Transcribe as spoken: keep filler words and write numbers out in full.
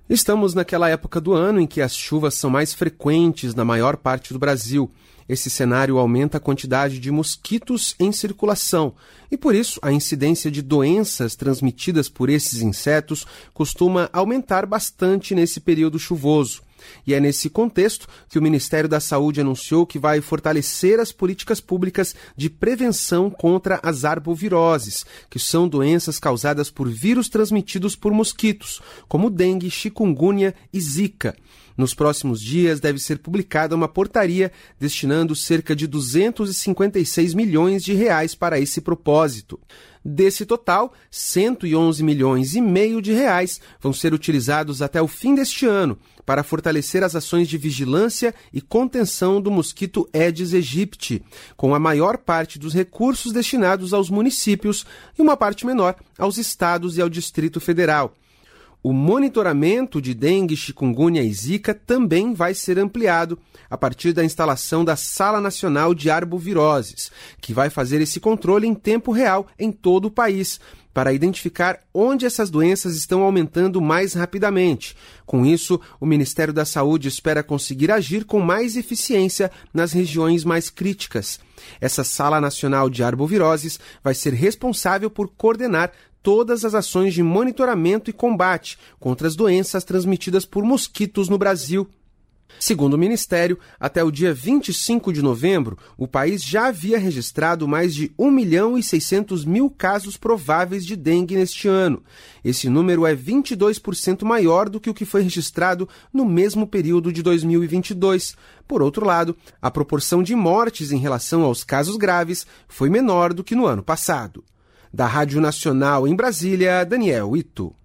Estamos naquela época do ano em que as chuvas são mais frequentes na maior parte do Brasil. Esse cenário aumenta a quantidade de mosquitos em circulação e, por isso, a incidência de doenças transmitidas por esses insetos costuma aumentar bastante nesse período chuvoso. E é nesse contexto que o Ministério da Saúde anunciou que vai fortalecer as políticas públicas de prevenção contra as arboviroses, que são doenças causadas por vírus transmitidos por mosquitos, como dengue, chikungunya e zika. Nos próximos dias deve ser publicada uma portaria destinando cerca de duzentos e cinquenta e seis milhões de reais para esse propósito. Desse total, cento e onze milhões e meio de reais vão ser utilizados até o fim deste ano para fortalecer as ações de vigilância e contenção do mosquito Aedes aegypti, com a maior parte dos recursos destinados aos municípios e uma parte menor aos estados e ao Distrito Federal. O monitoramento de dengue, chikungunya e zika também vai ser ampliado a partir da instalação da Sala Nacional de Arboviroses, que vai fazer esse controle em tempo real em todo o país, para identificar onde essas doenças estão aumentando mais rapidamente. Com isso, o Ministério da Saúde espera conseguir agir com mais eficiência nas regiões mais críticas. Essa Sala Nacional de Arboviroses vai ser responsável por coordenar todas as ações de monitoramento e combate contra as doenças transmitidas por mosquitos no Brasil. Segundo o Ministério, até o dia vinte e cinco de novembro, o país já havia registrado mais de um milhão e seiscentos mil casos prováveis de dengue neste ano. Esse número é vinte e dois por cento maior do que o que foi registrado no mesmo período de dois mil e vinte e dois. Por outro lado, a proporção de mortes em relação aos casos graves foi menor do que no ano passado. Da Rádio Nacional em Brasília, Daniel Ito.